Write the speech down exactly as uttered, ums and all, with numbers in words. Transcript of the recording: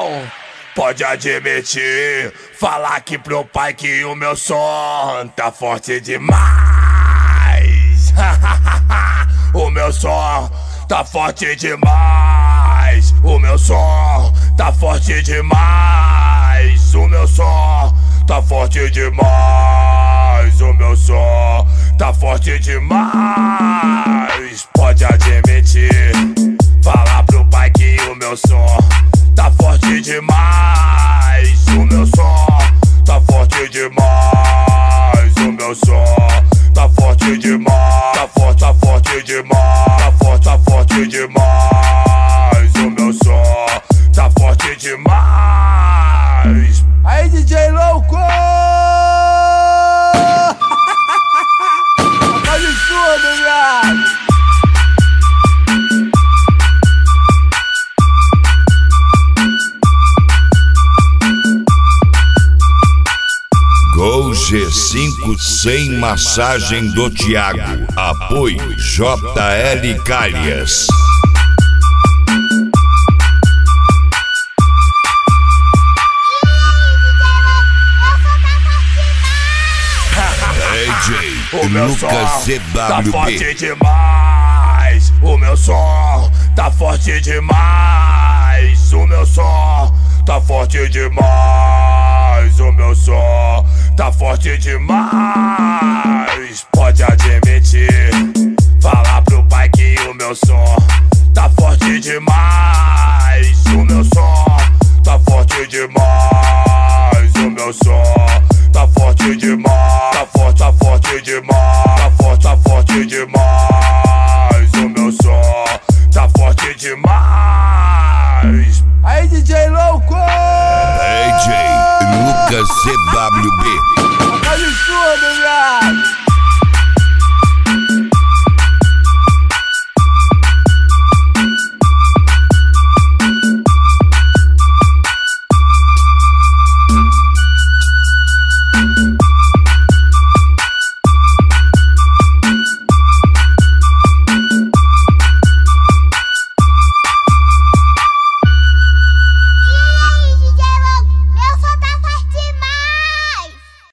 irmão, pode admitir, falar aqui pro pai que o meu som tá forte demais. O meu som tá forte demais. O meu som tá forte demais. O meu som tá forte demais. O meu som tá forte demais. Pode admitir, falar pro pai que o meu som tá forte demais. O meu som tá forte demais. O meu som tá forte demais. Tá forte, tá forte demais. Tá forte, tá forte demais. O meu som tá forte demais. Aí, D J louco! Faz o surdo, viado! Gol G cinco sem massagem do Thiago. Apoio J L Calhas. D J Lucas C W tá B. forte demais. O meu som tá forte demais. O meu som tá forte demais. O meu som tá forte demais. Pode admitir, falar pro pai que o meu som tá forte demais. O meu som tá forte demais. O meu som tá forte demais. Tá forte, tá forte demais. Tá forte, tá forte demais. O meu som tá forte demais. Aí, D J louco! D J Lucas C W